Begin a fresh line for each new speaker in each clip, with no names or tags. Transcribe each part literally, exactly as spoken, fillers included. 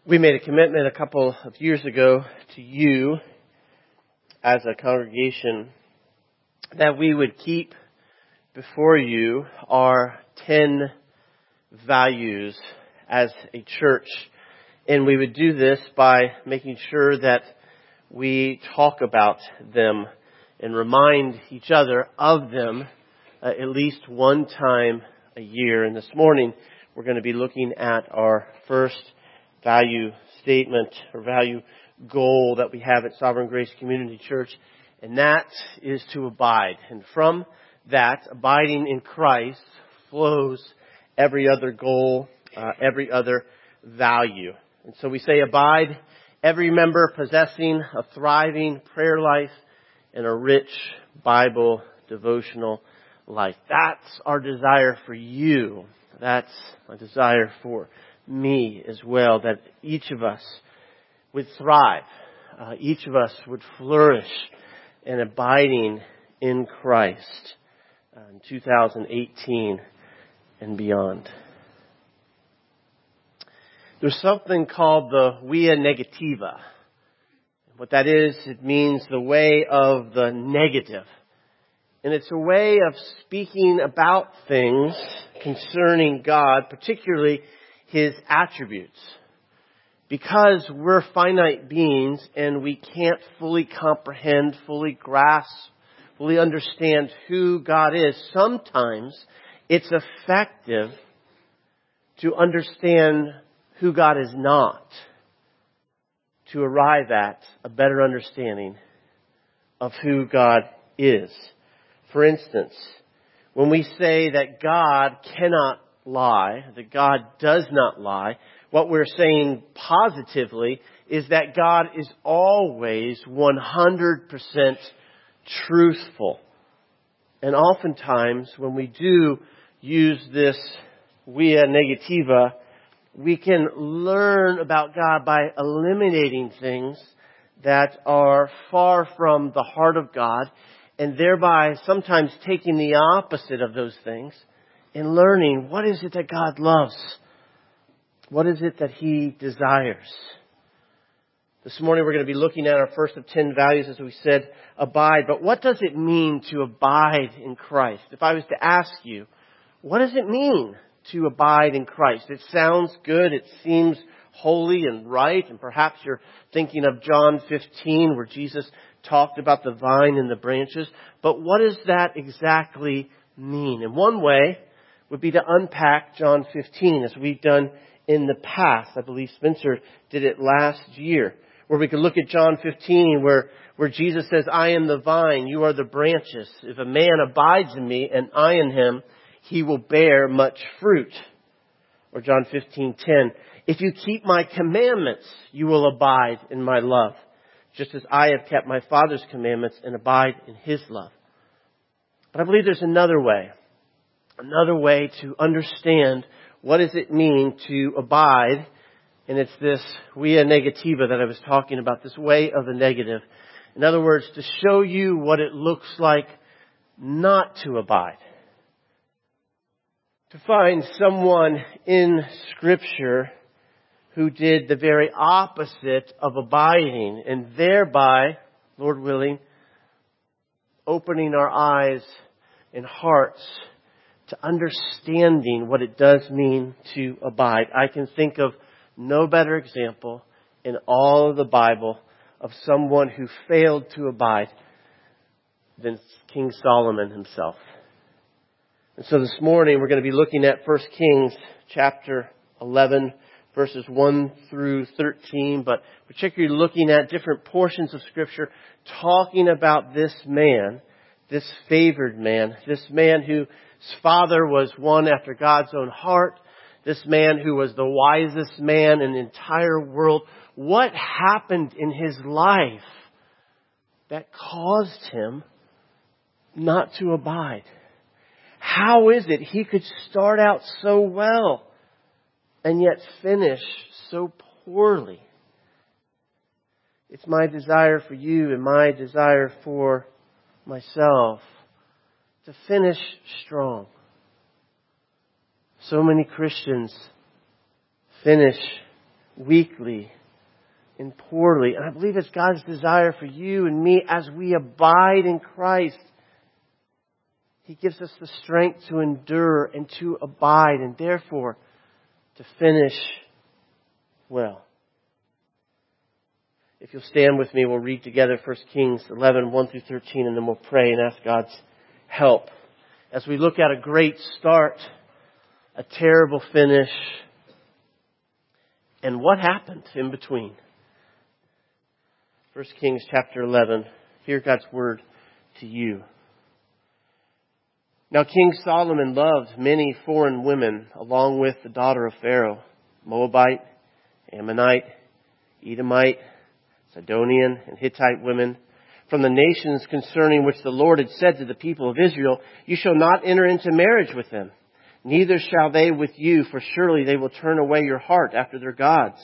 We made a commitment a couple of years ago to you as a congregation that we would keep before you our ten values as a church. And we would do this by making sure that we talk about them and remind each other of them uh, at least one time a year. And this morning we're going to be looking at our first value statement or value goal that we have at Sovereign Grace Community Church, and that is to abide. And from that, abiding in Christ flows every other goal, uh, every other value. And so we say abide, every member possessing a thriving prayer life and a rich Bible devotional life. That's our desire for you. That's my desire for me as well, that each of us would thrive. Uh, each of us would flourish in abiding in Christ uh, in two thousand eighteen and beyond. There's something called the via negativa. What that is, it means the way of the negative. And it's a way of speaking about things concerning God, particularly His attributes. Because we're finite beings and we can't fully comprehend, fully grasp, fully understand who God is, sometimes it's effective to understand who God is not, to arrive at a better understanding of who God is. For instance, when we say that God cannot lie, that God does not lie, what we're saying positively is that God is always one hundred percent truthful. And oftentimes when we do use this via negativa, we can learn about God by eliminating things that are far from the heart of God, and thereby sometimes taking the opposite of those things and learning what is it that God loves. What is it that He desires? This morning we're going to be looking at our first of ten values, as we said, abide. But what does it mean to abide in Christ? If I was to ask you, what does it mean to abide in Christ? It sounds good. It seems holy and right. And perhaps you're thinking of John fifteen, where Jesus talked about the vine and the branches. But what does that exactly mean? And one way would be to unpack John fifteen, as we've done in the past. I believe Spencer did it last year, where we could look at John fifteen, where, where Jesus says, I am the vine, you are the branches. If a man abides in me and I in him, he will bear much fruit. Or John fifteen ten, if you keep my commandments, you will abide in my love, just as I have kept my Father's commandments and abide in His love. But I believe there's another way, another way to understand what does it mean to abide. And it's this via negativa that I was talking about, this way of the negative. In other words, to show you what it looks like not to abide. To find someone in Scripture who did the very opposite of abiding, and thereby, Lord willing, opening our eyes and hearts to understanding what it does mean to abide. I can think of no better example in all of the Bible of someone who failed to abide than King Solomon himself. And so this morning we're going to be looking at First Kings chapter eleven, verses one through thirteen, but particularly looking at different portions of Scripture talking about this man, this favored man, this man whose father was one after God's own heart, this man who was the wisest man in the entire world. What happened in his life that caused him not to abide? How is it he could start out so well and yet finish so poorly? It's my desire for you and my desire for myself to finish strong. So many Christians finish weakly and poorly. And I believe it's God's desire for you and me as we abide in Christ. He gives us the strength to endure and to abide and therefore to finish well. If you'll stand with me, we'll read together First Kings eleven, one through thirteen, and then we'll pray and ask God's help. As we look at a great start, a terrible finish, and what happened in between. First Kings chapter eleven. Hear God's word to you. Now King Solomon loved many foreign women, along with the daughter of Pharaoh, Moabite, Ammonite, Edomite, Sidonian, and Hittite women, from the nations concerning which the Lord had said to the people of Israel, "You shall not enter into marriage with them, neither shall they with you, for surely they will turn away your heart after their gods."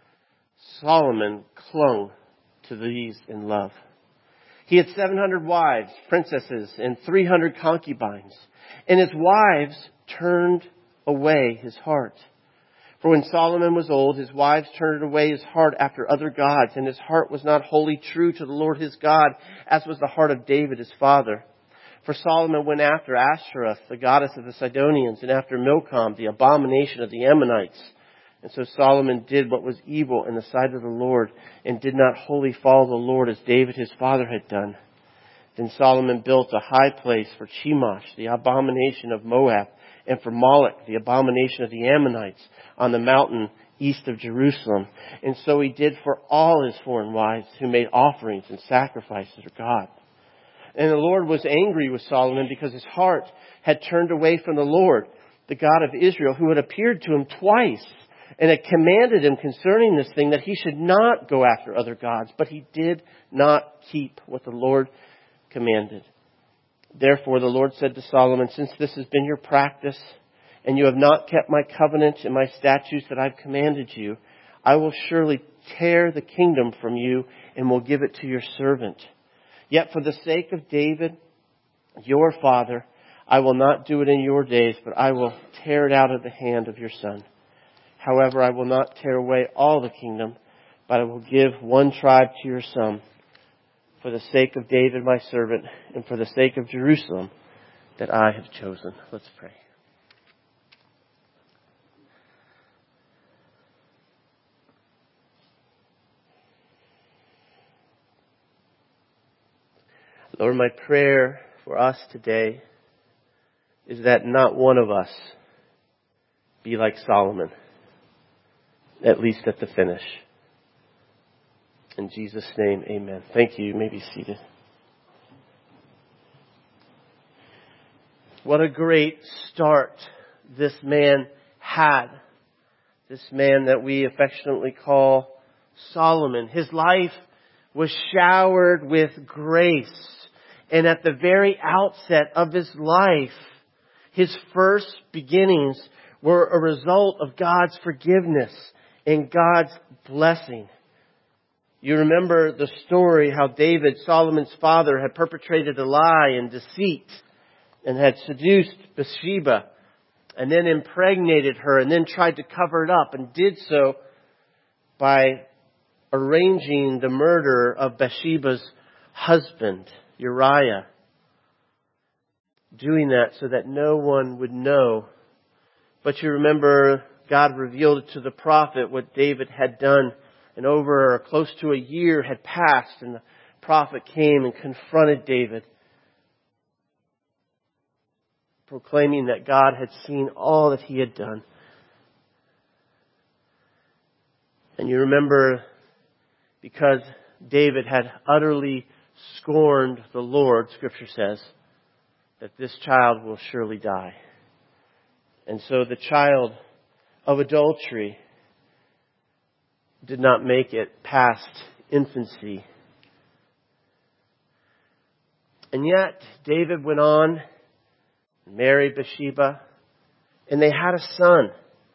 Solomon clung to these in love. He had seven hundred wives, princesses, and three hundred concubines. And his wives turned away his heart. For when Solomon was old, his wives turned away his heart after other gods, and his heart was not wholly true to the Lord his God, as was the heart of David his father. For Solomon went after Ashtoreth, the goddess of the Sidonians, and after Milcom, the abomination of the Ammonites. And so Solomon did what was evil in the sight of the Lord, and did not wholly follow the Lord as David his father had done. Then Solomon built a high place for Chemosh, the abomination of Moab, and for Moloch, the abomination of the Ammonites, on the mountain east of Jerusalem. And so he did for all his foreign wives who made offerings and sacrifices to God. And the Lord was angry with Solomon because his heart had turned away from the Lord, the God of Israel, who had appeared to him twice and had commanded him concerning this thing that he should not go after other gods. But he did not keep what the Lord commanded. Therefore the Lord said to Solomon, "Since this has been your practice, and you have not kept my covenant and my statutes that I've commanded you, I will surely tear the kingdom from you and will give it to your servant. Yet for the sake of David, your father, I will not do it in your days, but I will tear it out of the hand of your son. However, I will not tear away all the kingdom, but I will give one tribe to your son, for the sake of David my servant, and for the sake of Jerusalem that I have chosen." Let's pray. Lord, my prayer for us today is that not one of us be like Solomon, at least at the finish. In Jesus' name, amen. Thank you. You may be seated. What a great start this man had. This man that we affectionately call Solomon. His life was showered with grace. And at the very outset of his life, his first beginnings were a result of God's forgiveness and God's blessing. You remember the story how David, Solomon's father, had perpetrated a lie and deceit and had seduced Bathsheba and then impregnated her and then tried to cover it up, and did so by arranging the murder of Bathsheba's husband, Uriah. Doing that so that no one would know. But you remember God revealed to the prophet what David had done. And over close to a year had passed, and the prophet came and confronted David, proclaiming that God had seen all that he had done. And you remember, because David had utterly scorned the Lord, Scripture says, that this child will surely die. And so the child of adultery did not make it past infancy. And yet, David went on and married Bathsheba, and they had a son.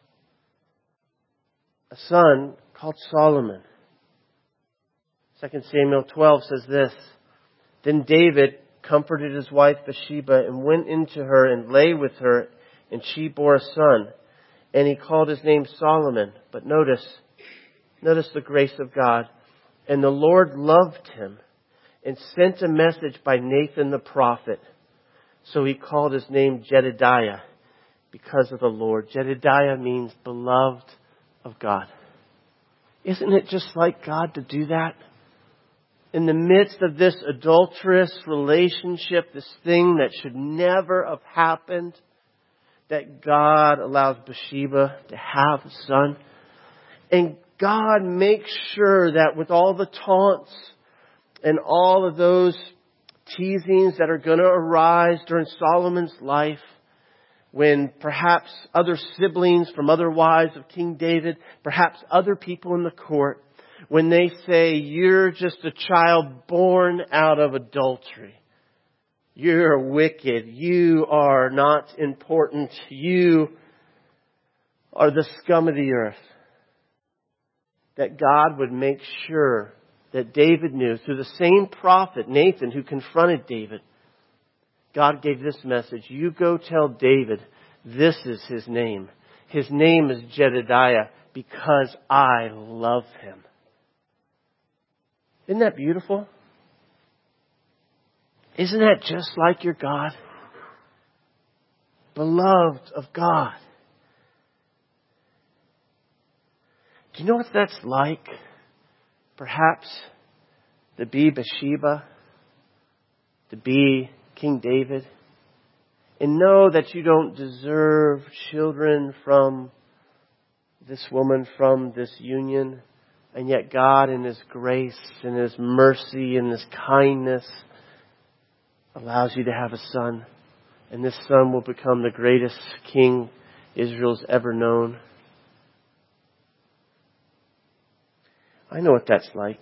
A son called Solomon. Second Samuel twelve says this: "Then David comforted his wife Bathsheba and went into her and lay with her, and she bore a son. And he called his name Solomon." But notice, Notice the grace of God. And the Lord loved him and sent a message by Nathan the prophet. So he called his name Jedediah because of the Lord. Jedediah means beloved of God. Isn't it just like God to do that? In the midst of this adulterous relationship, this thing that should never have happened, that God allows Bathsheba to have a son. And God makes sure that with all the taunts and all of those teasings that are going to arise during Solomon's life, when perhaps other siblings from other wives of King David, perhaps other people in the court, when they say, you're just a child born out of adultery. You're wicked. You are not important. You are the scum of the earth. That God would make sure that David knew through the same prophet, Nathan, who confronted David. God gave this message. You go tell David, this is his name. His name is Jedediah because I love him. Isn't that beautiful? Isn't that just like your God? Beloved of God. Do you know what that's like? Perhaps to be Bathsheba, to be King David, and know that you don't deserve children from this woman, from this union. And yet God in His grace and His mercy and His kindness allows you to have a son. And this son will become the greatest king Israel's ever known. I know what that's like.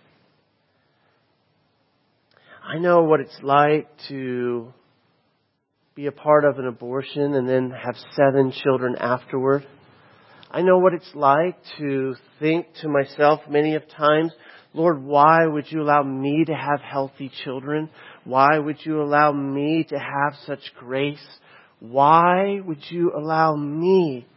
I know what it's like to be a part of an abortion and then have seven children afterward. I know what it's like to think to myself many of times, Lord, why would you allow me to have healthy children? Why would you allow me to have such grace? Why would you allow me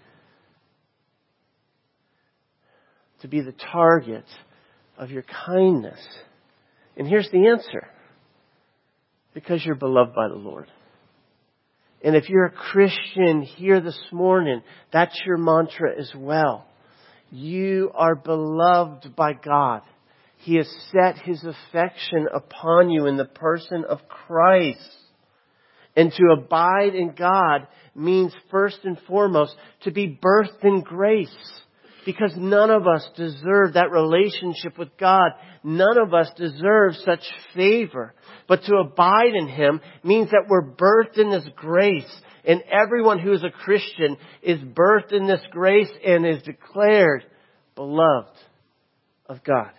to be the target of your kindness? And here's the answer. Because you're beloved by the Lord. And if you're a Christian here this morning, that's your mantra as well. You are beloved by God. He has set His affection upon you in the person of Christ. And to abide in God means first and foremost to be birthed in grace. Because none of us deserve that relationship with God. None of us deserve such favor. But to abide in Him means that we're birthed in this grace. And everyone who is a Christian is birthed in this grace and is declared beloved of God.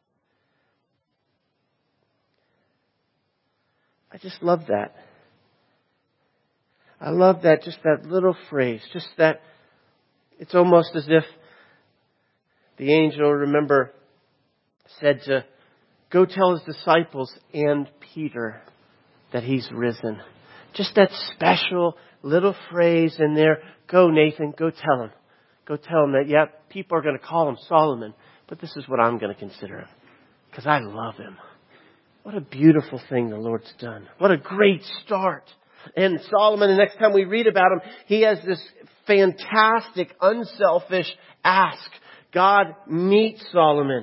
I just love that. I love that, just that little phrase. Just that, it's almost as if the angel, remember, said to go tell His disciples and Peter that He's risen. Just that special little phrase in there. Go, Nathan, go tell him. Go tell him that, yeah, people are going to call him Solomon, but this is what I'm going to consider him. Because I love him. What a beautiful thing the Lord's done. What a great start. And Solomon, the next time we read about him, he has this fantastic, unselfish ask. God meets Solomon.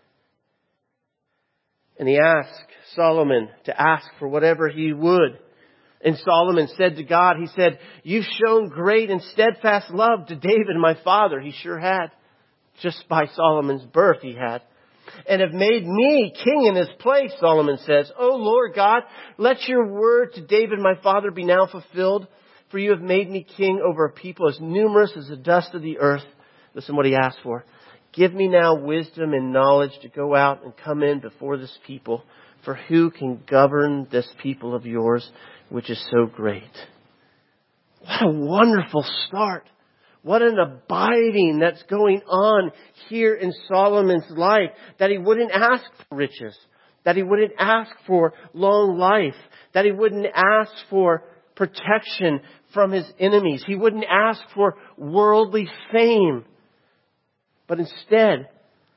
And He asked Solomon to ask for whatever he would. And Solomon said to God, he said, you've shown great and steadfast love to David, my father. He sure had. Just by Solomon's birth he had. And have made me king in his place, Solomon says. O Lord God, let your word to David, my father, be now fulfilled. For you have made me king over a people as numerous as the dust of the earth. Listen what he asked for. Give me now wisdom and knowledge to go out and come in before this people. For who can govern this people of yours, which is so great? What a wonderful start. What an abiding that's going on here in Solomon's life. That he wouldn't ask for riches. That he wouldn't ask for long life. That he wouldn't ask for protection from his enemies. He wouldn't ask for worldly fame. But instead,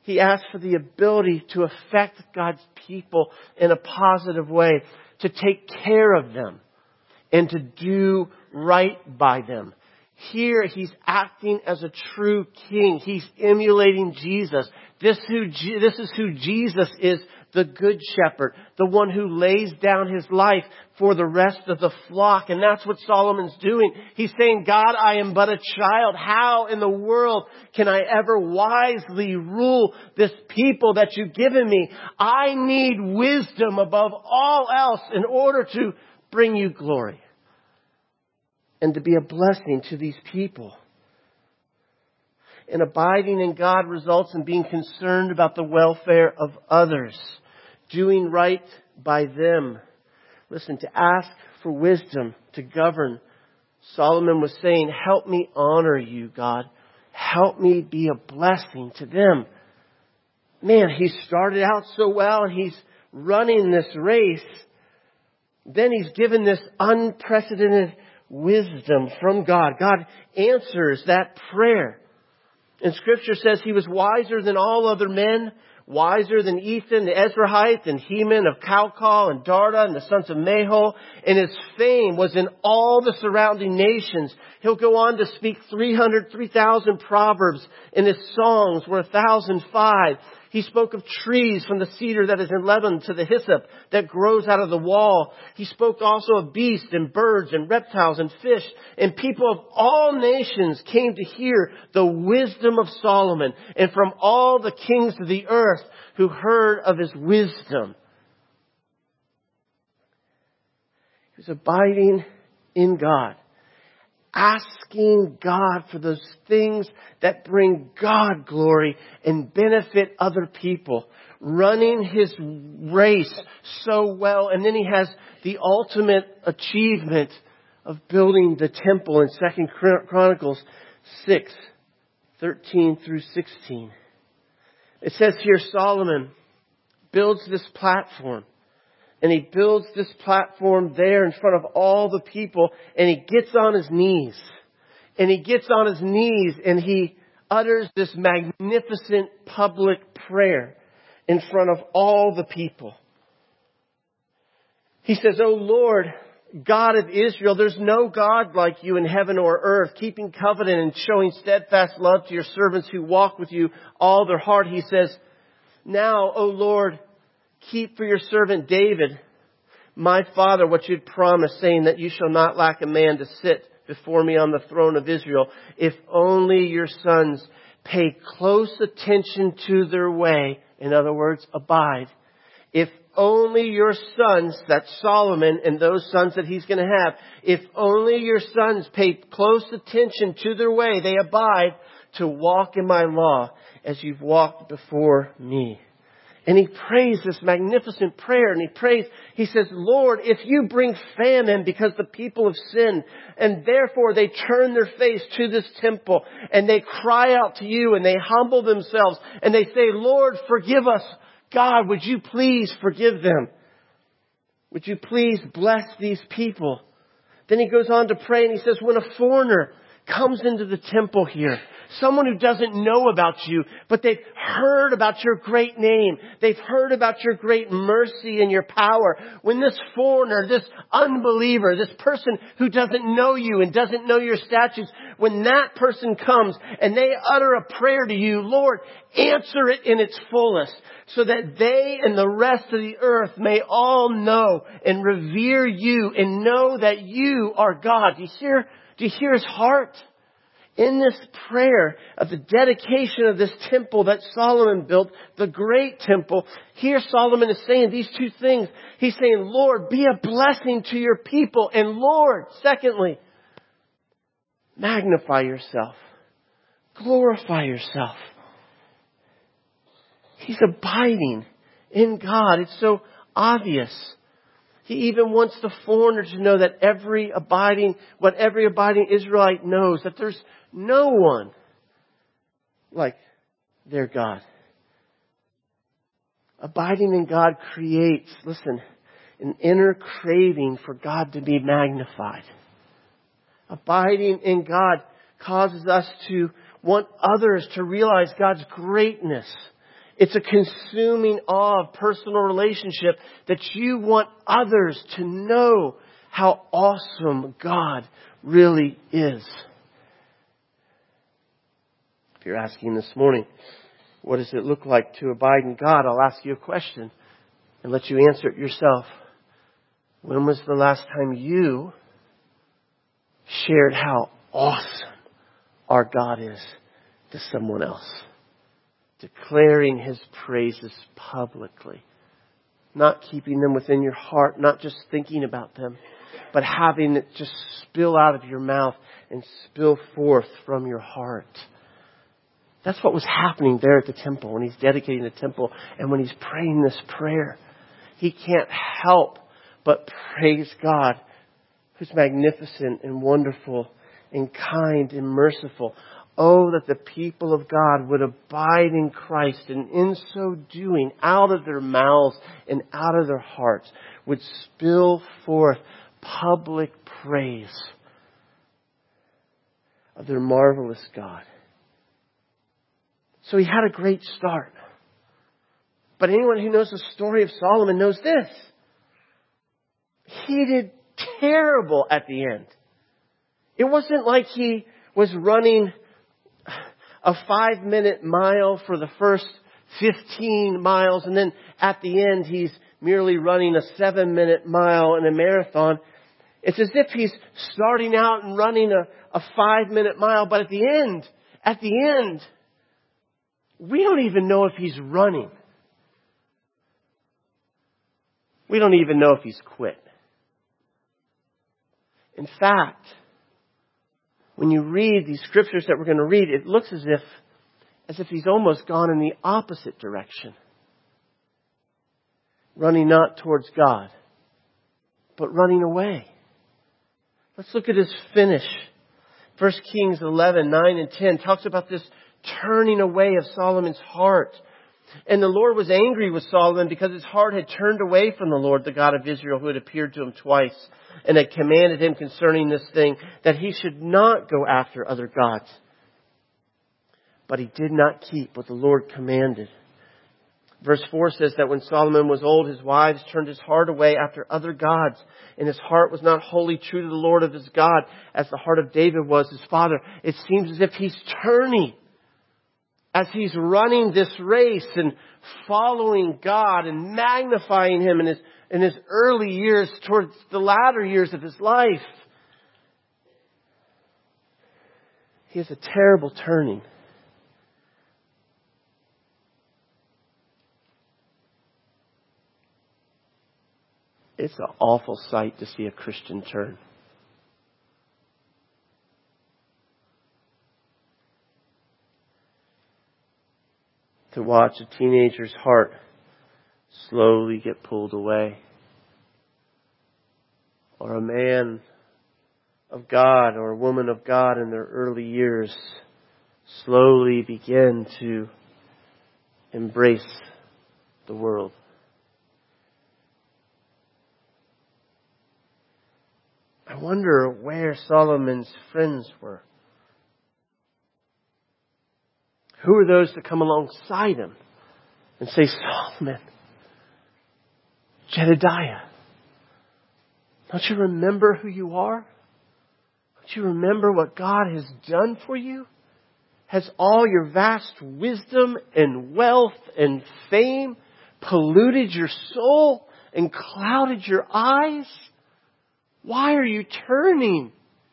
He asks for the ability to affect God's people in a positive way, to take care of them and to do right by them. Here he's acting as a true king. He's emulating Jesus. This, who, this is who Jesus is, the good shepherd, the one who lays down his life for the rest of the flock. And that's what Solomon's doing. He's saying, God, I am but a child. How in the world can I ever wisely rule this people that you've given me? I need wisdom above all else in order to bring you glory and to be a blessing to these people. And abiding in God results in being concerned about the welfare of others, doing right by them. Listen, to ask for wisdom to govern. Solomon was saying, help me honor you, God. Help me be a blessing to them. Man, he started out so well and he's running this race. Then he's given this unprecedented wisdom from God. God answers that prayer. And Scripture says he was wiser than all other men, wiser than Ethan the Ezrahite and Heman of Calcol and Darda and the sons of Mahol. And his fame was in all the surrounding nations. He'll go on to speak three hundred, three thousand proverbs, and his songs were one thousand five. He spoke of trees from the cedar that is in Lebanon to the hyssop that grows out of the wall. He spoke also of beasts and birds and reptiles and fish. And people of all nations came to hear the wisdom of Solomon, and from all the kings of the earth who heard of his wisdom. He was abiding in God, asking God for those things that bring God glory and benefit other people, running his race so well. And then he has the ultimate achievement of building the temple in Second Chronicles six, thirteen through sixteen. It says here, Solomon builds this platform. And he builds this platform there in front of all the people. And he gets on his knees. And he gets on his knees and he utters this magnificent public prayer in front of all the people. He says, O Lord, God of Israel, there's no God like you in heaven or earth, keeping covenant and showing steadfast love to your servants who walk with you all their heart. He says, now, O Lord, keep for your servant David, my father, what you'd promised, saying that you shall not lack a man to sit before me on the throne of Israel. If only your sons pay close attention to their way. In other words, abide. If only your sons, that's Solomon and those sons that he's going to have, if only your sons pay close attention to their way, they abide to walk in my law as you've walked before me. And he prays this magnificent prayer, and he prays, he says, Lord, if you bring famine because the people have sinned, and therefore they turn their face to this temple, and they cry out to you, and they humble themselves, and they say, Lord, forgive us. God, would you please forgive them? Would you please bless these people? Then he goes on to pray, and he says, when a foreigner comes into the temple here, someone who doesn't know about you, but they've heard about your great name. They've heard about your great mercy and your power. When this foreigner, this unbeliever, this person who doesn't know you and doesn't know your statutes, when that person comes and they utter a prayer to you, Lord, answer it in its fullest so that they and the rest of the earth may all know and revere you and know that you are God. Do you hear, do you hear his heart? In this prayer of the dedication of this temple that Solomon built, the great temple, here Solomon is saying these two things. He's saying, Lord, be a blessing to your people. And Lord, secondly, magnify yourself. Glorify yourself. He's abiding in God. It's so obvious. He even wants the foreigner to know that every abiding, what every abiding Israelite knows, that there's no one like their God. Abiding in God creates, listen, an inner craving for God to be magnified. Abiding in God causes us to want others to realize God's greatness It's a consuming awe of personal relationship that you want others to know how awesome God really is. If you're asking this morning, what does it look like to abide in God? I'll ask you a question and let you answer it yourself. When was the last time you shared how awesome our God is to someone else? Declaring His praises publicly. Not keeping them within your heart, not just thinking about them, but having it just spill out of your mouth and spill forth from your heart. That's what was happening there at the temple when He's dedicating the temple and when He's praying this prayer. He can't help but praise God, who's magnificent and wonderful and kind and merciful. Oh, that the people of God would abide in Christ, and in so doing, out of their mouths and out of their hearts, would spill forth public praise of their marvelous God. So he had a great start. But anyone who knows the story of Solomon knows this. He did terrible at the end. It wasn't like he was running a five minute mile for the first fifteen miles, and then at the end he's merely running a seven minute mile in a marathon. It's as if he's starting out and running a, a five minute mile, but at the end, at the end, we don't even know if he's running. We don't even know if he's quit. In fact, when you read these scriptures that we're going to read, it looks as if, as if he's almost gone in the opposite direction. Running not towards God, but running away. Let's look at his finish. First Kings eleven, nine and ten talks about this turning away of Solomon's heart. And the Lord was angry with Solomon because his heart had turned away from the Lord, the God of Israel, who had appeared to him twice and had commanded him concerning this thing, that he should not go after other gods. But he did not keep what the Lord commanded. Verse four says that when Solomon was old, his wives turned his heart away after other gods, and his heart was not wholly true to the Lord of his God, as the heart of David was, his father. It seems as if he's turning as he's running this race and following God and magnifying Him in his, in his early years towards the latter years of his life. He has a terrible turning. It's an awful sight to see a Christian turn. To watch a teenager's heart slowly get pulled away. Or a man of God or a woman of God in their early years slowly begin to embrace the world. I wonder where Solomon's friends were. Who are those that come alongside him and say, Solomon, Jedediah, don't you remember who you are? Don't you remember what God has done for you? Has all your vast wisdom and wealth and fame polluted your soul and clouded your eyes? Why are you turning?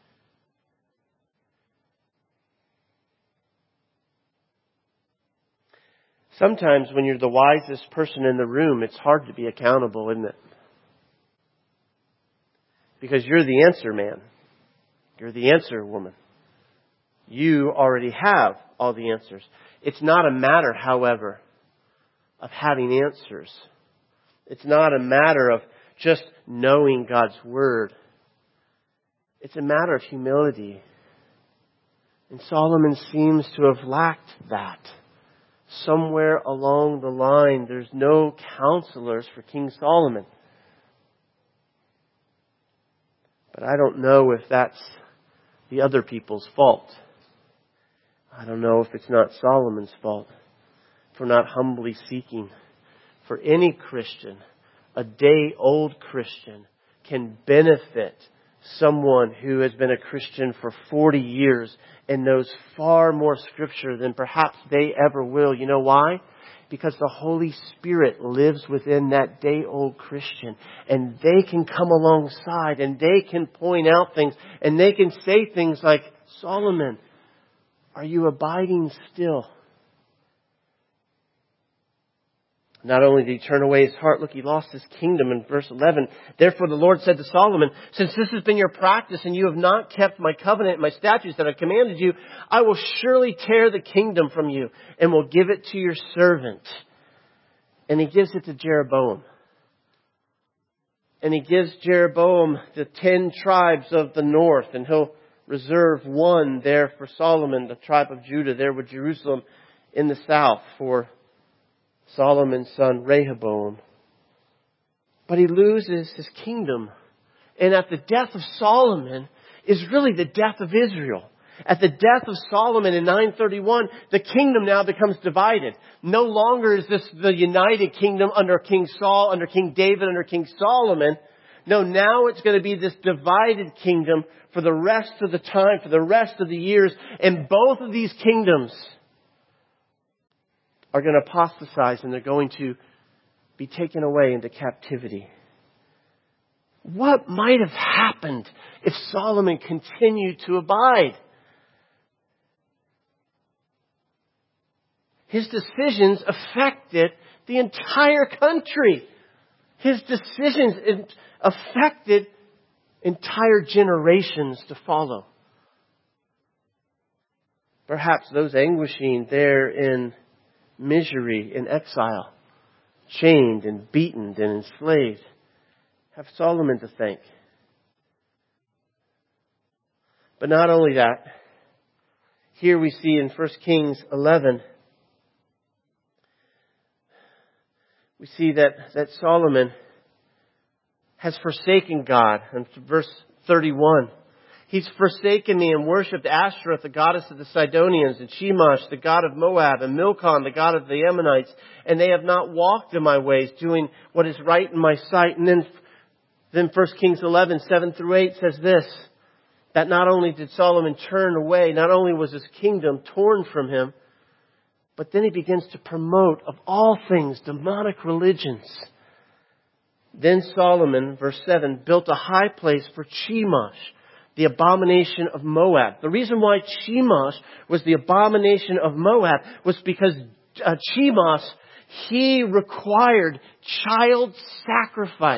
Sometimes when you're the wisest person in the room, it's hard to be accountable, isn't it? Because you're the answer man. You're the answer woman. You already have all the answers. It's not a matter, however, of having answers. It's not a matter of just knowing God's Word. It's a matter of humility. And Solomon seems to have lacked that. Somewhere along the line, there's no counselors for King Solomon. But I don't know if that's the other people's fault. I don't know if it's not Solomon's fault. for not humbly seeking. For any Christian, a day-old Christian, can benefit someone who has been a Christian for forty years and knows far more Scripture than perhaps they ever will. You know why? Because the Holy Spirit lives within that day-old Christian, and they can come alongside and they can point out things and they can say things like, Solomon, are you abiding still? Not only did he turn away his heart, look, he lost his kingdom in verse eleven. Therefore the Lord said to Solomon, since this has been your practice and you have not kept my covenant and my statutes that I commanded you, I will surely tear the kingdom from you and will give it to your servant. And he gives it to Jeroboam. And he gives Jeroboam the ten tribes of the north, and he'll reserve one there for Solomon, the tribe of Judah, there with Jerusalem in the south for Solomon's son Rehoboam. But he loses his kingdom. And at the death of Solomon is really the death of Israel. At the death of Solomon in nine thirty-one, the kingdom now becomes divided. No longer is this the united kingdom under King Saul, under King David, under King Solomon. No, now it's going to be this divided kingdom for the rest of the time, for the rest of the years. And both of these kingdoms are going to apostatize, and they're going to be taken away into captivity. What might have happened if Solomon continued to abide? His decisions affected the entire country. His decisions affected entire generations to follow. Perhaps those anguishing there in misery, in exile, chained and beaten and enslaved, have Solomon to thank. But not only that, here we see in First Kings eleven, we see that, that Solomon has forsaken God. In verse thirty-one, he's forsaken me and worshipped Ashtoreth, the goddess of the Sidonians, and Chemosh, the god of Moab, and Milcom, the god of the Ammonites. And they have not walked in my ways, doing what is right in my sight. And then, then First Kings eleven, seven through eight says this, that not only did Solomon turn away, not only was his kingdom torn from him, but then he begins to promote, of all things, demonic religions. Then Solomon, verse seven, built a high place for Chemosh, the abomination of Moab. The reason why Chemosh was the abomination of Moab was because uh, Chemosh, he required child sacrifice.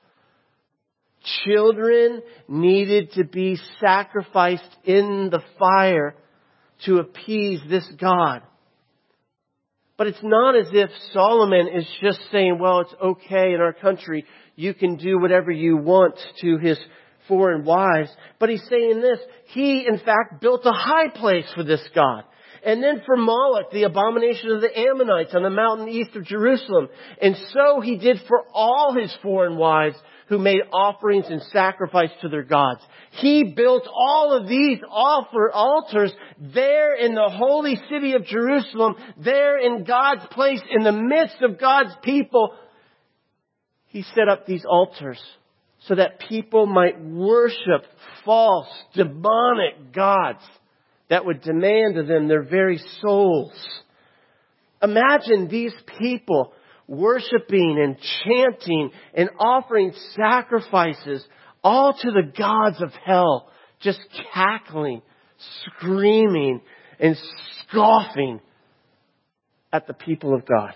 Children needed to be sacrificed in the fire to appease this god. But it's not as if Solomon is just saying, well, it's okay in our country. You can do whatever you want to his foreign wives. But he's saying this. He, in fact, built a high place for this god. And then for Moloch, the abomination of the Ammonites on the mountain east of Jerusalem. And so he did for all his foreign wives who made offerings and sacrifice to their gods. He built all of these offer altars there in the holy city of Jerusalem, there in God's place, in the midst of God's people. He set up these altars so that people might worship false, demonic gods that would demand of them their very souls. Imagine these people worshiping and chanting and offering sacrifices all to the gods of hell, just cackling, screaming, and scoffing at the people of God.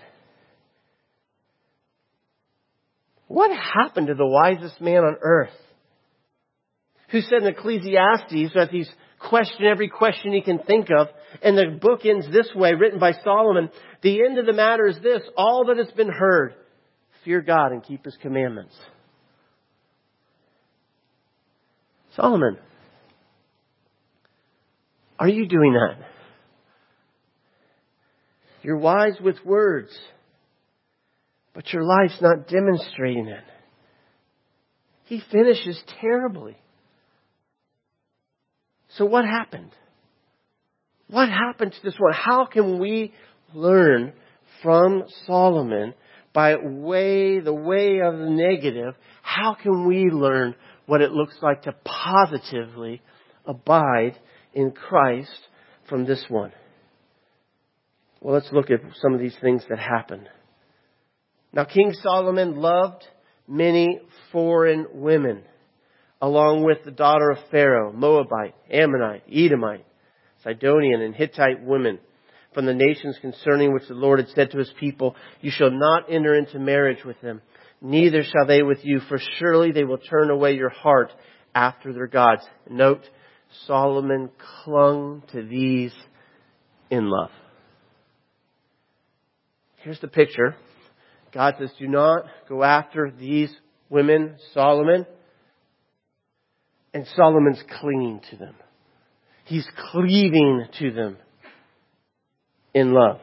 What happened to the wisest man on earth, who said in Ecclesiastes that he's questioned every question he can think of, and the book ends this way, written by Solomon: the end of the matter is this, all that has been heard, fear God and keep His commandments. Solomon, are you doing that? You're wise with words, but your life's not demonstrating it. He finishes terribly. So what happened? What happened to this one? How can we learn from Solomon by way, the way of the negative, how can we learn what it looks like to positively abide in Christ from this one? Well, let's look at some of these things that happened. Now, King Solomon loved many foreign women, along with the daughter of Pharaoh, Moabite, Ammonite, Edomite, Sidonian, and Hittite women from the nations concerning which the Lord had said to his people, you shall not enter into marriage with them, neither shall they with you, for surely they will turn away your heart after their gods. Note, Solomon clung to these in love. Here's the picture. God says, do not go after these women, Solomon. And Solomon's clinging to them. He's cleaving to them in love.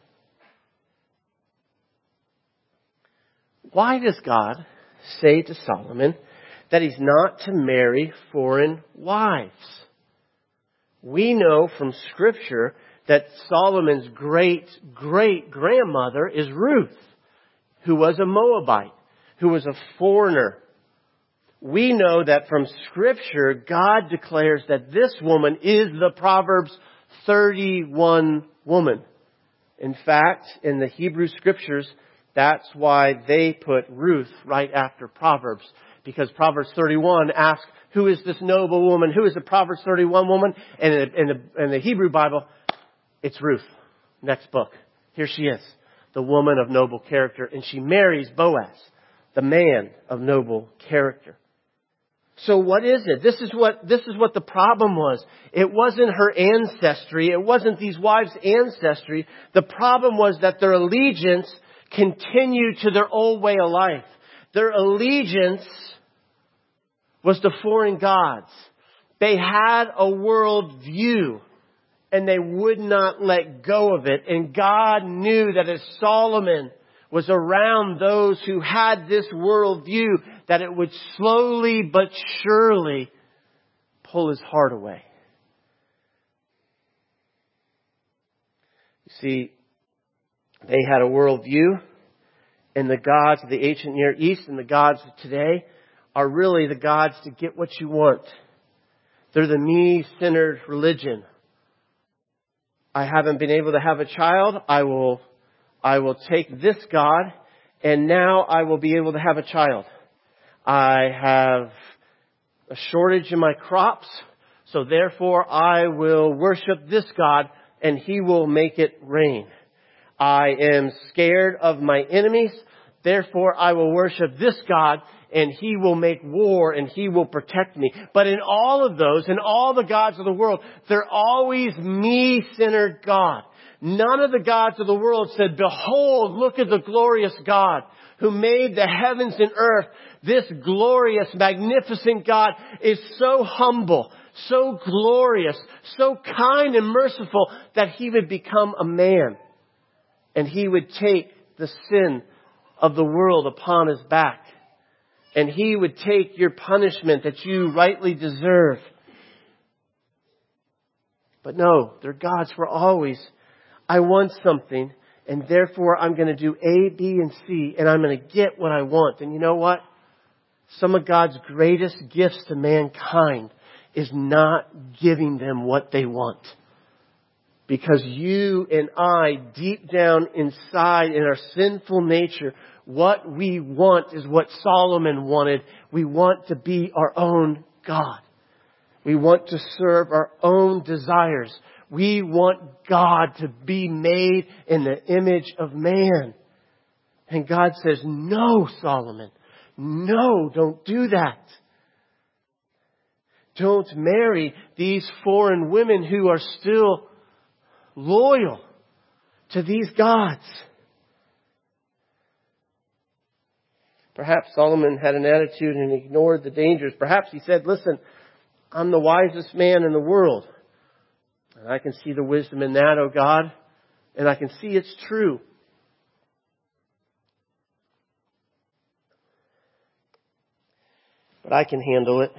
Why does God say to Solomon that he's not to marry foreign wives? We know from Scripture that Solomon's great, great grandmother is Ruth, who was a Moabite, who was a foreigner. We know that from Scripture, God declares that this woman is the Proverbs thirty-one woman. In fact, in the Hebrew Scriptures, that's why they put Ruth right after Proverbs. Because Proverbs thirty-one asks, who is this noble woman? Who is the Proverbs thirty-one woman? And in the, in the, in the Hebrew Bible, it's Ruth. Next book. Here she is, the woman of noble character. And she marries Boaz, the man of noble character. So what is it? This is what, this is what the problem was. It wasn't her ancestry. It wasn't these wives' ancestry. The problem was that their allegiance continued to their old way of life. Their allegiance was to foreign gods. They had a world view and they would not let go of it. And God knew that as Solomon was around those who had this world view, that it would slowly but surely pull his heart away. You see, they had a world view, and the gods of the ancient Near East and the gods of today are really the gods to get what you want. They're the me-centered religion. I haven't been able to have a child. I will, I will take this God, and now I will be able to have a child. I have a shortage in my crops, so therefore I will worship this God, and He will make it rain. I am scared of my enemies, therefore I will worship this God, and He will make war and He will protect me. But in all of those, in all the gods of the world, they're always me-centered God. None of the gods of the world said, behold, look at the glorious God who made the heavens and earth. This glorious, magnificent God is so humble, so glorious, so kind and merciful that He would become a man. And He would take the sin of the world upon His back. And He would take your punishment that you rightly deserve. But no, their gods were always, I want something, and therefore I'm going to do A, B, and C, and I'm going to get what I want. And you know what? Some of God's greatest gifts to mankind is not giving them what they want. Because you and I, deep down inside in our sinful nature, what we want is what Solomon wanted. We want to be our own God. We want to serve our own desires. We want God to be made in the image of man. And God says, no, Solomon. No, don't do that. Don't marry these foreign women who are still loyal to these gods. Perhaps Solomon had an attitude and ignored the dangers. Perhaps he said, listen, I'm the wisest man in the world. And I can see the wisdom in that, oh God. And I can see it's true. But I can handle it.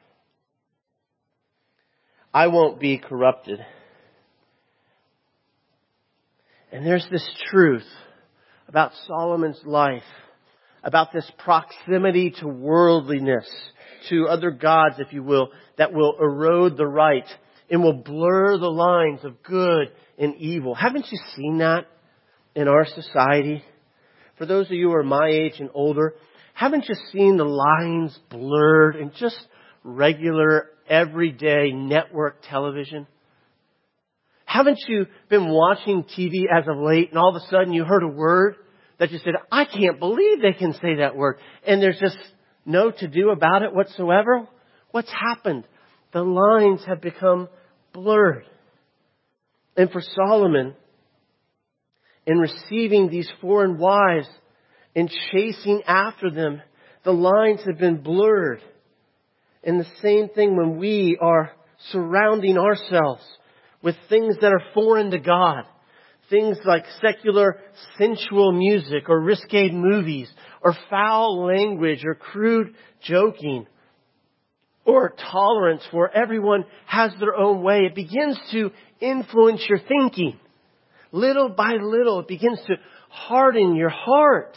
I won't be corrupted. And there's this truth about Solomon's life, about this proximity to worldliness, to other gods, if you will, that will erode the right and will blur the lines of good and evil. Haven't you seen that in our society? For those of you who are my age and older, haven't you seen the lines blurred in just regular, everyday network television? Haven't you been watching T V as of late and all of a sudden you heard a word that you said, I can't believe they can say that word, and there's just no to do about it whatsoever? What's happened? The lines have become blurred. And for Solomon, in receiving these foreign wives and chasing after them, the lines have been blurred. And the same thing when we are surrounding ourselves with things that are foreign to God. Things like secular, sensual music or risque movies or foul language or crude joking or tolerance where everyone has their own way. It begins to influence your thinking. Little by little, it begins to harden your heart.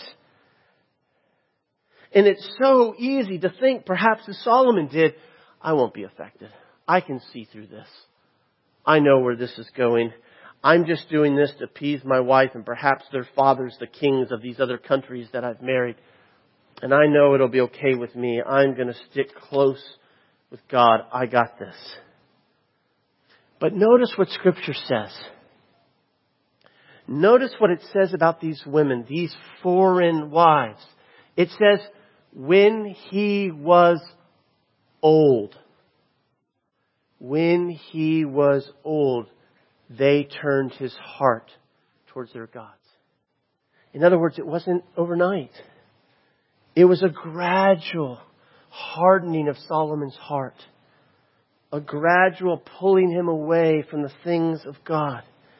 And it's so easy to think, perhaps as Solomon did, I won't be affected. I can see through this. I know where this is going. I'm just doing this to appease my wife and perhaps their fathers, the kings of these other countries that I've married. And I know it'll be okay with me. I'm going to stick close with God. I got this. But notice what Scripture says. Notice what it says about these women, these foreign wives. It says, when he was old. When he was old, they turned his heart towards their gods. In other words, it wasn't overnight. It was a gradual hardening of Solomon's heart. A gradual pulling him away from the things of God.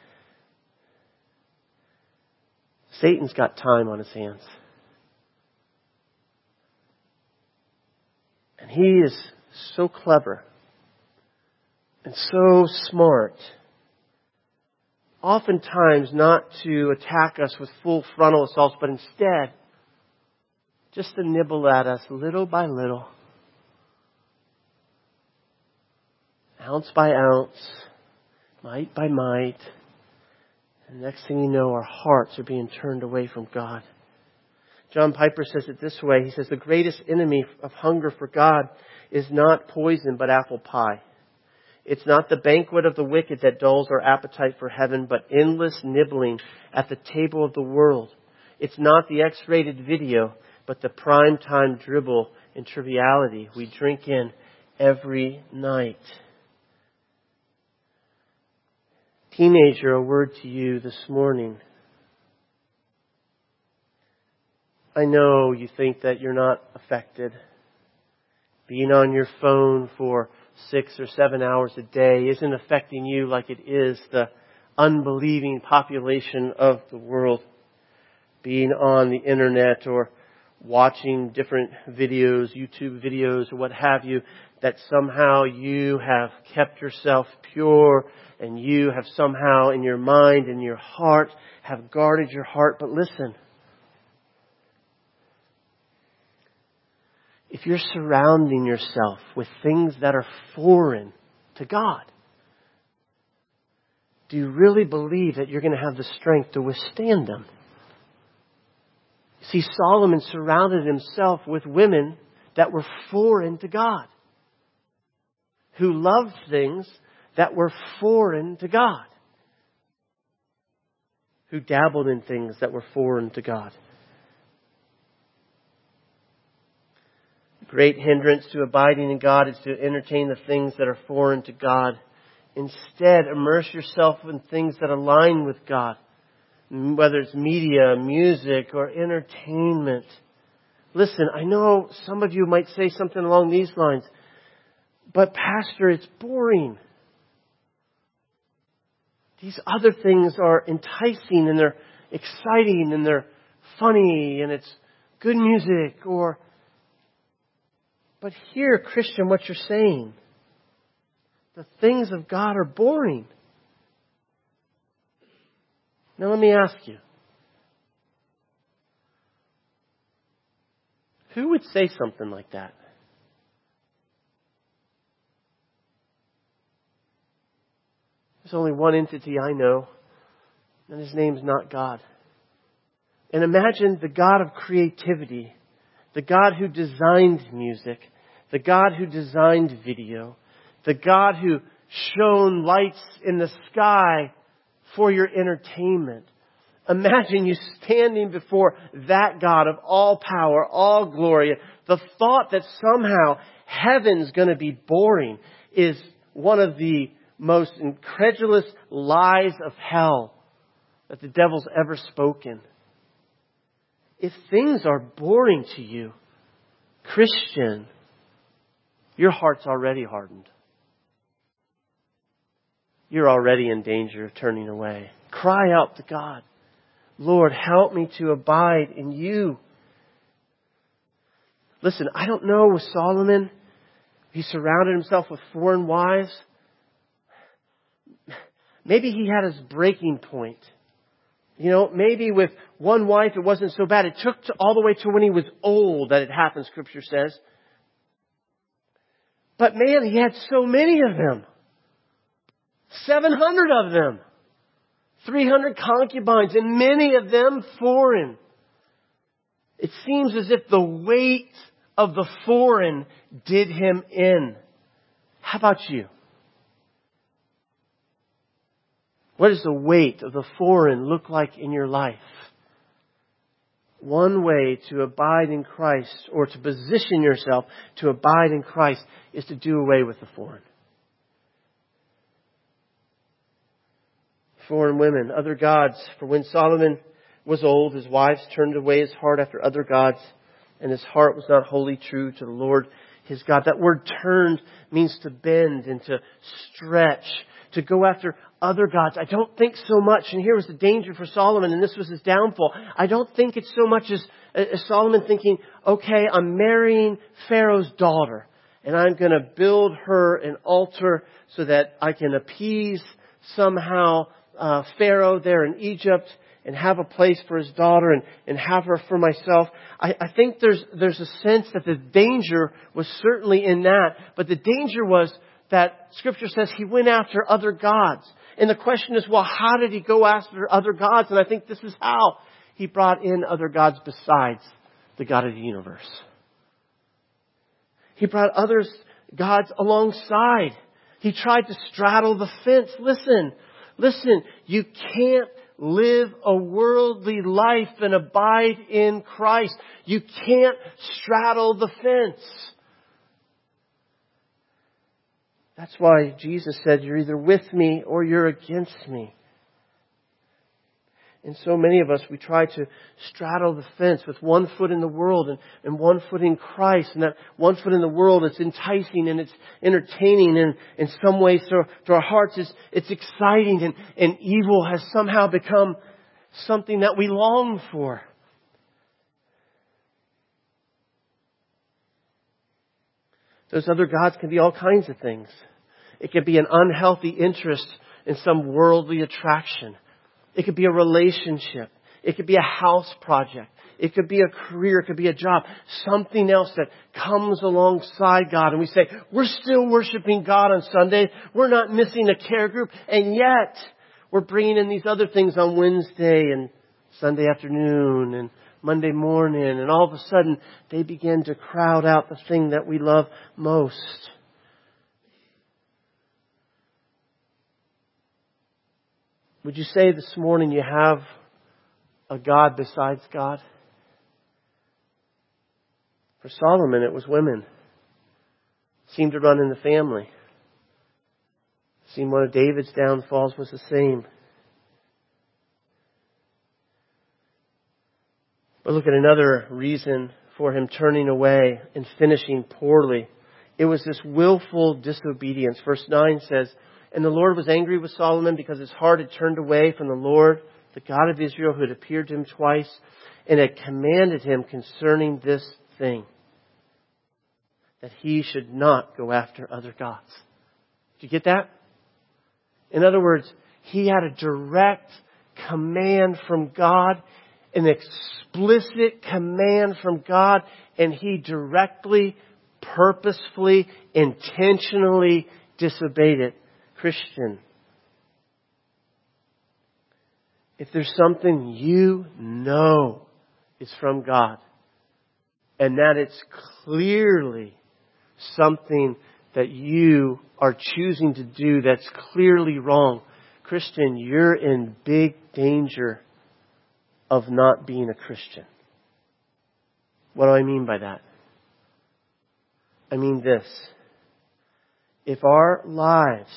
Satan's got time on his hands. And he is so clever and so smart, oftentimes not to attack us with full frontal assaults, but instead just to nibble at us little by little, ounce by ounce, mite by mite. And the next thing you know, our hearts are being turned away from God. John Piper says it this way. He says, the greatest enemy of hunger for God is not poison, but apple pie. It's not the banquet of the wicked that dulls our appetite for heaven, but endless nibbling at the table of the world. It's not the X-rated video, but the prime-time dribble and triviality we drink in every night. Teenager, a word to you this morning. I know you think that you're not affected. Being on your phone for six or seven hours a day isn't affecting you like it is the unbelieving population of the world. Being on the internet or watching different videos, YouTube videos or what have you, that somehow you have kept yourself pure and you have somehow in your mind and your heart have guarded your heart. But listen, if you're surrounding yourself with things that are foreign to God, do you really believe that you're going to have the strength to withstand them? See, Solomon surrounded himself with women that were foreign to God, who loved things that were foreign to God, who dabbled in things that were foreign to God. Great hindrance to abiding in God is to entertain the things that are foreign to God. Instead, immerse yourself in things that align with God, whether it's media, music, or entertainment. Listen, I know some of you might say something along these lines, but Pastor, it's boring. These other things are enticing and they're exciting and they're funny and it's good music, or but here, Christian, what you're saying, the things of God are boring. Now let me ask you, Who would say something like that? There's only one entity I know, and his name's not God. And imagine the God of creativity, the God who designed music, the God who designed video, the God who shone lights in the sky for your entertainment. Imagine you standing before that God of all power, all glory. The thought that somehow heaven's going to be boring is one of the most incredulous lies of hell that the devil's ever spoken. If things are boring to you, Christian, your heart's already hardened. You're already in danger of turning away. Cry out to God. Lord, help me to abide in you. Listen, I don't know with Solomon, he surrounded himself with foreign wives. Maybe he had his breaking point. You know, maybe with one wife it wasn't so bad. It took to all the way to when he was old that it happened, Scripture says. But man, he had so many of them. seven hundred of them. three hundred concubines, and many of them foreign. It seems as if the weight of the foreign did him in. How about you? What does the weight of the foreign look like in your life? One way to abide in Christ, or to position yourself to abide in Christ, is to do away with the foreign. Foreign women, other gods. For when Solomon was old, his wives turned away his heart after other gods, and his heart was not wholly true to the Lord his God. That word turned means to bend and to stretch, to go after other gods. I don't think so much, and here was the danger for Solomon, and this was his downfall. I don't think it's so much as, as Solomon thinking, okay, I'm marrying Pharaoh's daughter, and I'm going to build her an altar so that I can appease somehow uh, Pharaoh there in Egypt and have a place for his daughter and, and have her for myself. I, I think there's there's a sense that the danger was certainly in that, but the danger was that Scripture says he went after other gods. And the question is, well, how did he go after other gods? And I think this is how. He brought in other gods besides the God of the universe. He brought other gods alongside. He tried to straddle the fence. Listen, listen, you can't live a worldly life and abide in Christ. You can't straddle the fence. That's why Jesus said, you're either with me or you're against me. And so many of us, we try to straddle the fence with one foot in the world and, and one foot in Christ. And that one foot in the world, it's enticing and it's entertaining. And in some ways, to, to our hearts, it's, it's exciting. And, and evil has somehow become something that we long for. Those other gods can be all kinds of things. It could be an unhealthy interest in some worldly attraction. It could be a relationship. It could be a house project. It could be a career. It could be a job. Something else that comes alongside God. And we say, we're still worshiping God on Sunday. We're not missing a care group. And yet, we're bringing in these other things on Wednesday and Sunday afternoon and Monday morning, and all of a sudden they begin to crowd out the thing that we love most. Would you say this morning you have a God besides God? For Solomon, it was women. Seemed to run in the family. Seemed one of David's downfalls was the same. But look at another reason for him turning away and finishing poorly. It was this willful disobedience. Verse nine says, and the Lord was angry with Solomon because his heart had turned away from the Lord, the God of Israel, who had appeared to him twice, and had commanded him concerning this thing, that he should not go after other gods. Did you get that? In other words, he had a direct command from God. an explicit command from God, and he directly, purposefully, intentionally disobeyed it. Christian, if there's something you know is from God, and that it's clearly something that you are choosing to do that's clearly wrong, Christian, you're in big danger of not being a Christian. What do I mean by that? I mean this. If our lives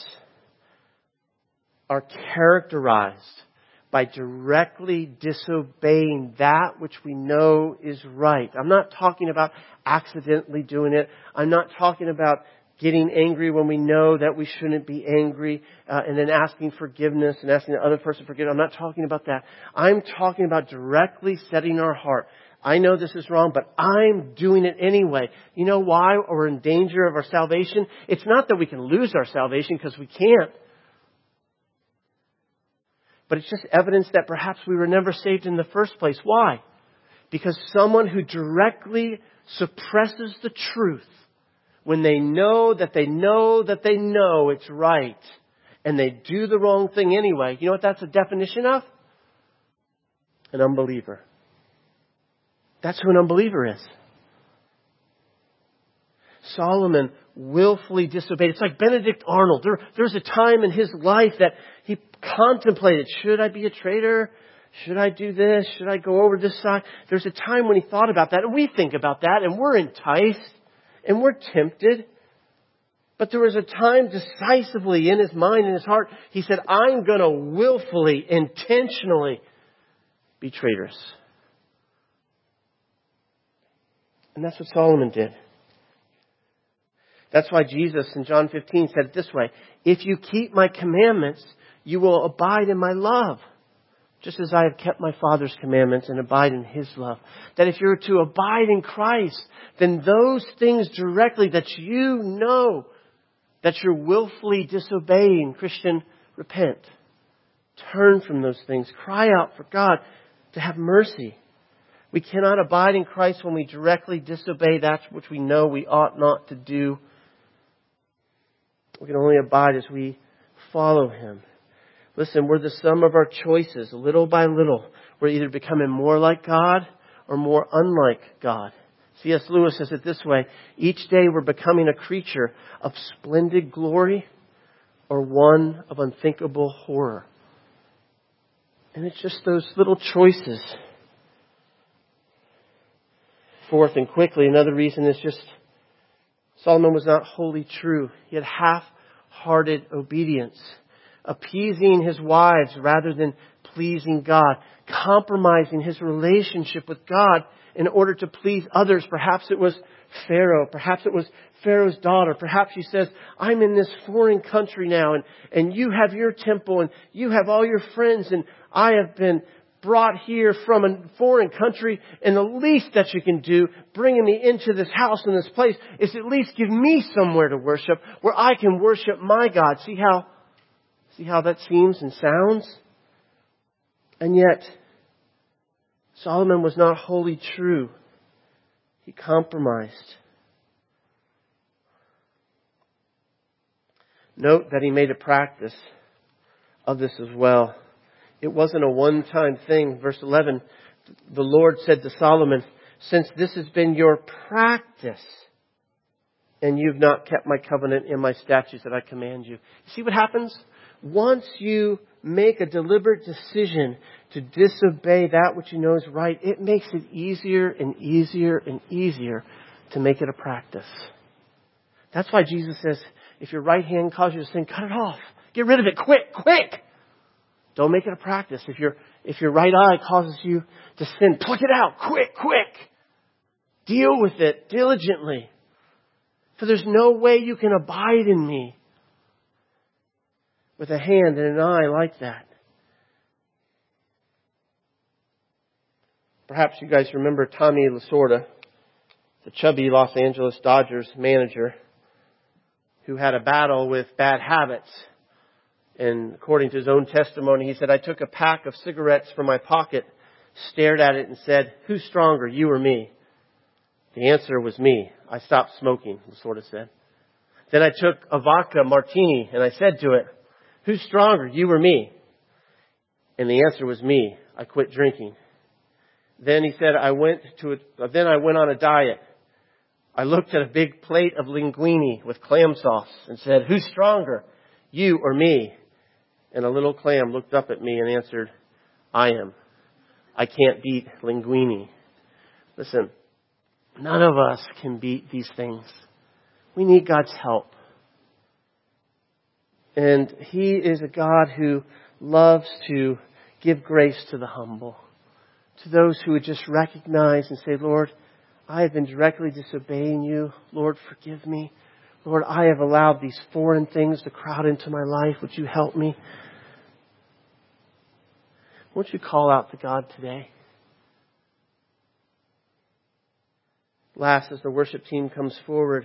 are characterized by directly disobeying that which we know is right. I'm not talking about accidentally doing it. I'm not talking about getting angry when we know that we shouldn't be angry, uh, and then asking forgiveness and asking the other person forgiveness. I'm not talking about that. I'm talking about directly setting our heart. I know this is wrong, but I'm doing it anyway. You know why we're in danger of our salvation? It's not that we can lose our salvation, because we can't. But it's just evidence that perhaps we were never saved in the first place. Why? Because someone who directly suppresses the truth when they know that they know that they know it's right, and they do the wrong thing anyway, you know what that's a definition of? An unbeliever. That's who an unbeliever is. Solomon willfully disobeyed. It's like Benedict Arnold. There, there's a time in his life that he contemplated, should I be a traitor? Should I do this? Should I go over this side? There's a time when he thought about that, and we think about that, and we're enticed, and we're tempted. But there was a time decisively in his mind and his heart, he said, I'm going to willfully, intentionally be traitors. And that's what Solomon did. That's why Jesus in John fifteen said it this way, if you keep my commandments, you will abide in my love, just as I have kept my Father's commandments and abide in His love. That if you're to abide in Christ, then those things directly that you know that you're willfully disobeying, Christian, repent. Turn from those things. Cry out for God to have mercy. We cannot abide in Christ when we directly disobey that which we know we ought not to do. We can only abide as we follow Him. Listen, we're the sum of our choices. Little by little, we're either becoming more like God or more unlike God. C S Lewis says it this way, each day we're becoming a creature of splendid glory or one of unthinkable horror. And it's just those little choices. Fourth and quickly, another reason is just Solomon was not wholly true. He had half-hearted obedience, appeasing his wives rather than pleasing God, compromising his relationship with God in order to please others. Perhaps it was Pharaoh. Perhaps it was Pharaoh's daughter. Perhaps she says, I'm in this foreign country now, and, and you have your temple, and you have all your friends, and I have been brought here from a foreign country, and the least that you can do, bringing me into this house and this place, is at least give me somewhere to worship where I can worship my God. See how, see how that seems and sounds? And yet, Solomon was not wholly true. He compromised. Note that he made a practice of this as well. It wasn't a one-time thing. Verse eleven, the Lord said to Solomon, since this has been your practice, and you've not kept my covenant and my statutes that I command you. See what happens? Once you make a deliberate decision to disobey that which you know is right, it makes it easier and easier and easier to make it a practice. That's why Jesus says, if your right hand causes you to sin, cut it off. Get rid of it quick, quick. Don't make it a practice. If your, if your right eye causes you to sin, pluck it out quick, quick. Deal with it diligently. For there's no way you can abide in me with a hand and an eye like that. Perhaps you guys remember Tommy Lasorda, the chubby Los Angeles Dodgers manager who had a battle with bad habits. And according to his own testimony, he said, I took a pack of cigarettes from my pocket stared at it and said, "Who's stronger, you or me?" The answer was me. I stopped smoking, the sword said. Then I took a vodka martini and I said to it, "Who's stronger, you or me?" And the answer was me. I quit drinking. Then he said, I went to a, then I went on a diet. I looked at a big plate of linguine with clam sauce and said, "Who's stronger, you or me?" And a little clam looked up at me and answered, "I am. I can't beat linguine." Listen, none of us can beat these things. We need God's help. And He is a God who loves to give grace to the humble, to those who would just recognize and say, "Lord, I have been directly disobeying you. Lord, forgive me. Lord, I have allowed these foreign things to crowd into my life. Would you help me?" Won't you call out to God today? Last, as the worship team comes forward,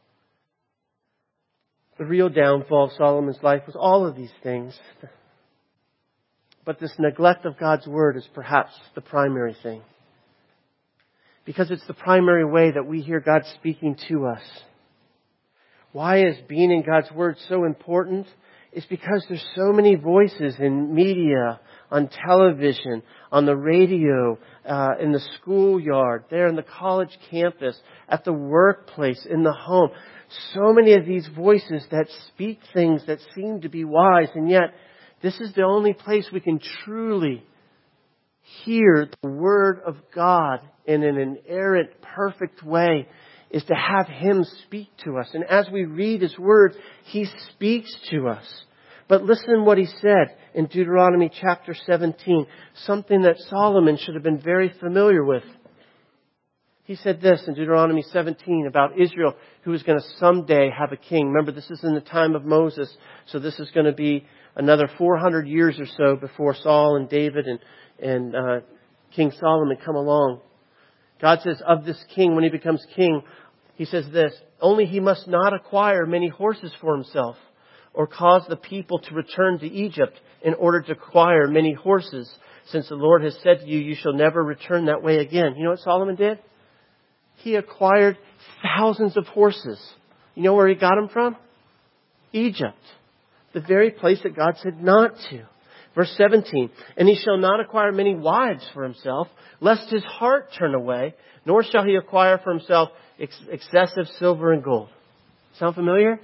the real downfall of Solomon's life was all of these things. But this neglect of God's Word is perhaps the primary thing. Because it's the primary way that we hear God speaking to us. Why is being in God's Word so important? It's because there's so many voices in media, on television, on the radio, uh, in the schoolyard, there in the college campus, at the workplace, in the home. So many of these voices that speak things that seem to be wise, and yet this is the only place we can truly hear the Word of God in an inerrant, perfect way, is to have Him speak to us. And as we read His Word, He speaks to us. But listen what He said in Deuteronomy chapter seventeen, something that Solomon should have been very familiar with. He said this in Deuteronomy seventeen about Israel, who is going to someday have a king. Remember, this is in the time of Moses, so this is going to be another four hundred years or so before Saul and David and, and uh, King Solomon come along. God says of this king, when he becomes king, He says this, "Only he must not acquire many horses for himself, or cause the people to return to Egypt in order to acquire many horses, since the Lord has said to you, you shall never return that way again." You know what Solomon did? He acquired thousands of horses. You know where he got them from? Egypt. The very place that God said not to. Verse seventeen, "And he shall not acquire many wives for himself, lest his heart turn away, nor shall he acquire for himself ex- excessive silver and gold." Sound familiar?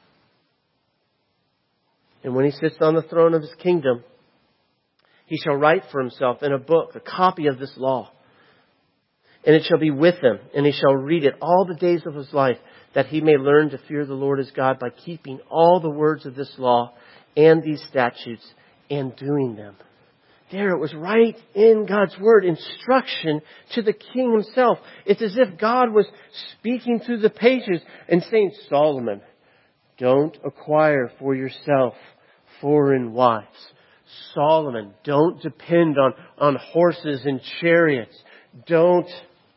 "And when he sits on the throne of his kingdom, he shall write for himself in a book a copy of this law. And it shall be with him, and he shall read it all the days of his life, that he may learn to fear the Lord his God by keeping all the words of this law and these statutes and doing them." There it was right in God's Word, instruction to the king himself. It's as if God was speaking through the pages and saying, "Solomon, don't acquire for yourself foreign wives. Solomon, don't depend on, on horses and chariots. Don't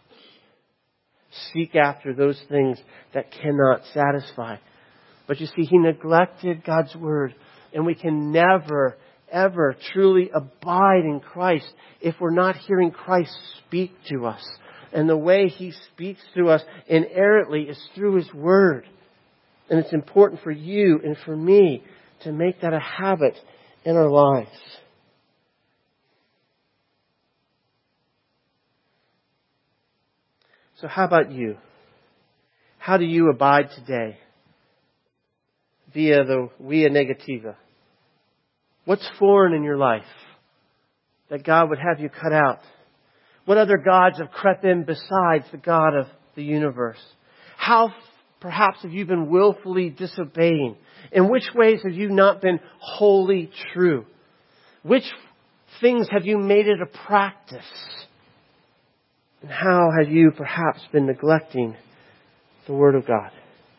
seek after those things that cannot satisfy." But you see, he neglected God's Word. And we can never, ever truly abide in Christ if we're not hearing Christ speak to us. And the way He speaks to us inerrantly is through His Word. And it's important for you and for me to make that a habit in our lives. So how about you? How do you abide today? Via the via negativa. What's foreign in your life that God would have you cut out? What other gods have crept in besides the God of the universe? How perhaps have you been willfully disobeying? In which ways have you not been wholly true? Which things have you made it a practice? And how have you perhaps been neglecting the Word of God?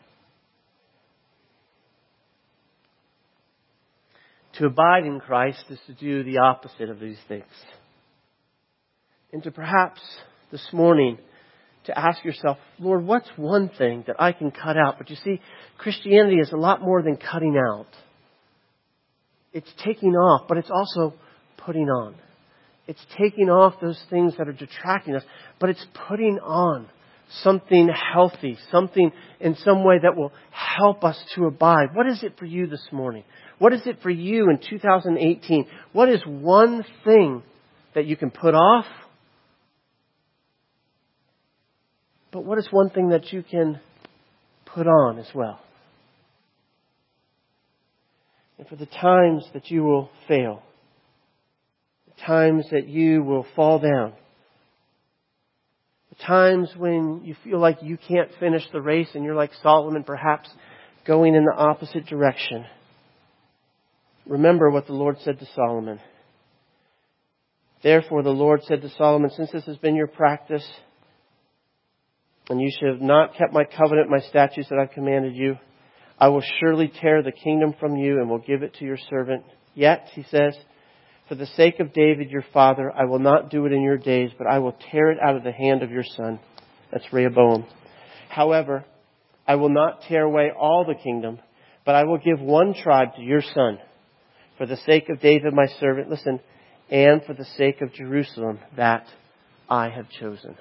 To abide in Christ is to do the opposite of these things. And to perhaps this morning to ask yourself, "Lord, what's one thing that I can cut out?" But you see, Christianity is a lot more than cutting out. It's taking off, but it's also putting on. It's taking off those things that are detracting us, but it's putting on something healthy, something in some way that will help us to abide. What is it for you this morning? What is it for you in two thousand eighteen? What is one thing that you can put off? But what is one thing that you can put on as well? And for the times that you will fail, the times that you will fall down, the times when you feel like you can't finish the race and you're like Solomon, perhaps going in the opposite direction, remember what the Lord said to Solomon. Therefore the Lord said to Solomon, since this has been your practice, and you should have not kept my covenant, my statutes that I've commanded you, I will surely tear the kingdom from you and will give it to your servant. Yet, he says, for the sake of David your father, I will not do it in your days, but I will tear it out of the hand of your son. That's Rehoboam. However, I will not tear away all the kingdom, but I will give one tribe to your son. For the sake of David my servant, listen, and for the sake of Jerusalem that I have chosen.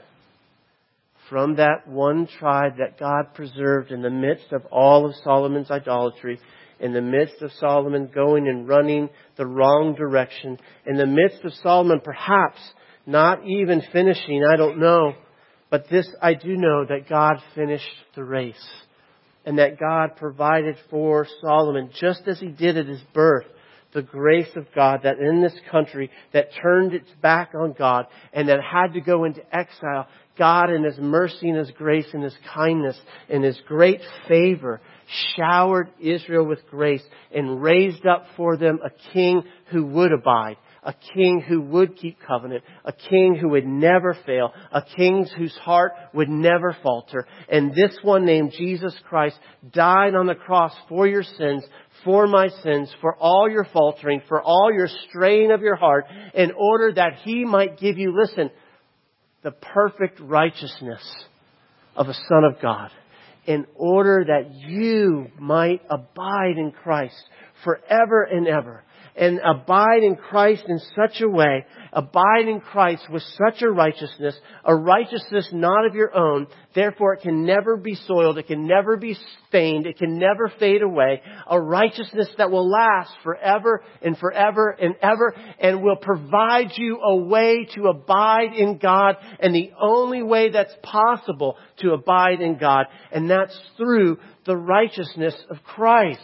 From that one tribe that God preserved in the midst of all of Solomon's idolatry, in the midst of Solomon going and running the wrong direction, in the midst of Solomon perhaps not even finishing, I don't know, but this I do know, that God finished the race. And that God provided for Solomon, just as He did at his birth, the grace of God that in this country that turned its back on God and that had to go into exile, God in His mercy and His grace and His kindness and His great favor showered Israel with grace and raised up for them a king who would abide, a king who would keep covenant, a king who would never fail, a king whose heart would never falter. And this one named Jesus Christ died on the cross for your sins, for my sins, for all your faltering, for all your straying of your heart, in order that He might give you, listen, the perfect righteousness of a Son of God, in order that you might abide in Christ forever and ever. And abide in Christ in such a way, abide in Christ with such a righteousness, a righteousness not of your own, therefore it can never be soiled, it can never be stained, it can never fade away, a righteousness that will last forever and forever and ever, and will provide you a way to abide in God, and the only way that's possible to abide in God, and that's through the righteousness of Christ.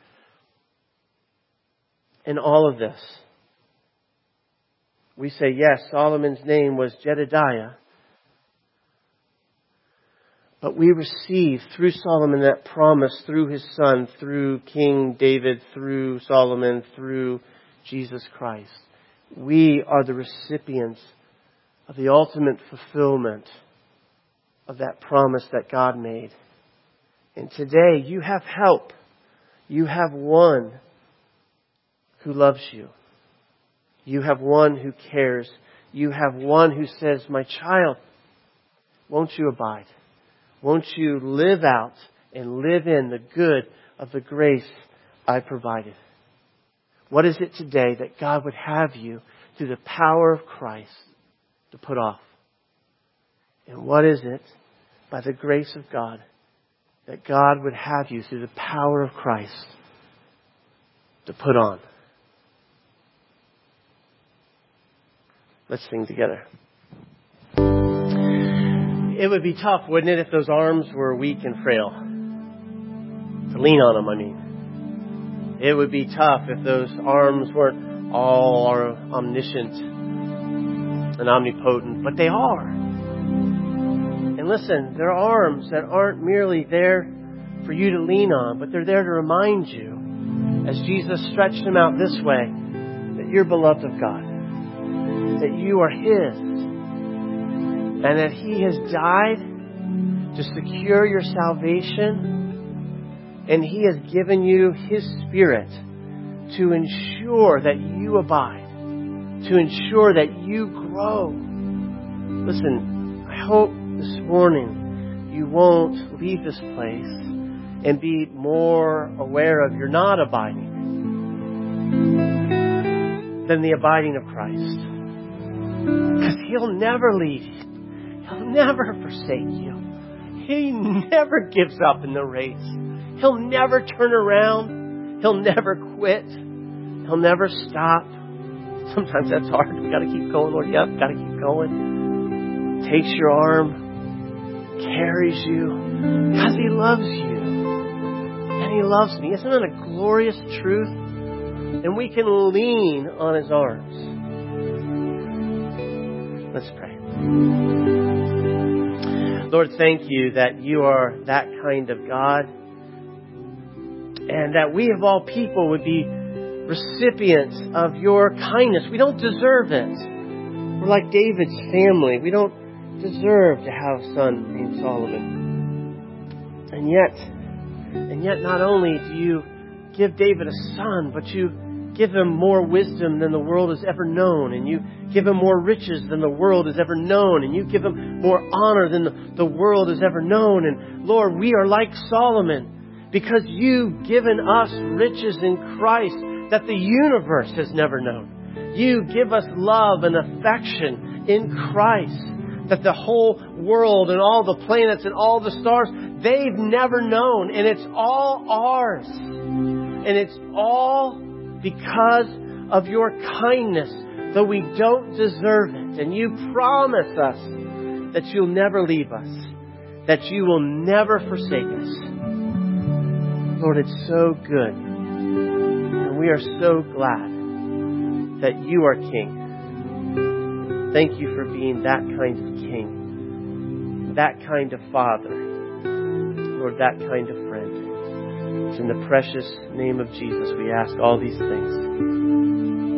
In all of this, we say, yes, Solomon's name was Jedediah, but we receive through Solomon that promise through his son, through King David, through Solomon, through Jesus Christ. We are the recipients of the ultimate fulfillment of that promise that God made. And today you have help. You have one who loves you. You have one who cares. You have one who says, my child, won't you abide? Won't you live out and live in the good of the grace I provided? What is it today that God would have you through the power of Christ to put off? And what is it, by the grace of God, that God would have you through the power of Christ to put on? Let's sing together. It would be tough, wouldn't it, if those arms were weak and frail? To lean on them, I mean. It would be tough if those arms weren't all omniscient and omnipotent, but they are. And listen, they're arms that aren't merely there for you to lean on, but they're there to remind you, as Jesus stretched them out this way, that you're beloved of God, that you are His, and that He has died to secure your salvation, and He has given you His Spirit to ensure that you abide, to ensure that you grow. Listen, I hope this morning you won't leave this place and be more aware of you're not abiding than the abiding of Christ. Because He'll never leave you. He'll never forsake you. He never gives up in the race. He'll never turn around. He'll never quit. He'll never stop. Sometimes that's hard. We got to keep going, Lord. Yep, got to keep going. Takes your arm, carries you, because He loves you. And He loves me. Isn't that a glorious truth? And we can lean on His arms. Let's pray. Lord, thank You that You are that kind of God. And that we of all people would be recipients of Your kindness. We don't deserve it. We're like David's family. We don't deserve to have a son named Solomon. And yet, and yet not only do You give David a son, but You give him more wisdom than the world has ever known. And You give him more riches than the world has ever known. And You give him more honor than the, the world has ever known. And Lord, we are like Solomon because You've given us riches in Christ that the universe has never known. You give us love and affection in Christ that the whole world and all the planets and all the stars, they've never known. And it's all ours. And it's all because of Your kindness, though we don't deserve it. And You promise us that You'll never leave us, that You will never forsake us. Lord, it's so good. And we are so glad that You are King. Thank You for being that kind of King, that kind of Father, Lord, that kind of friend. It's in the precious name of Jesus we ask all these things.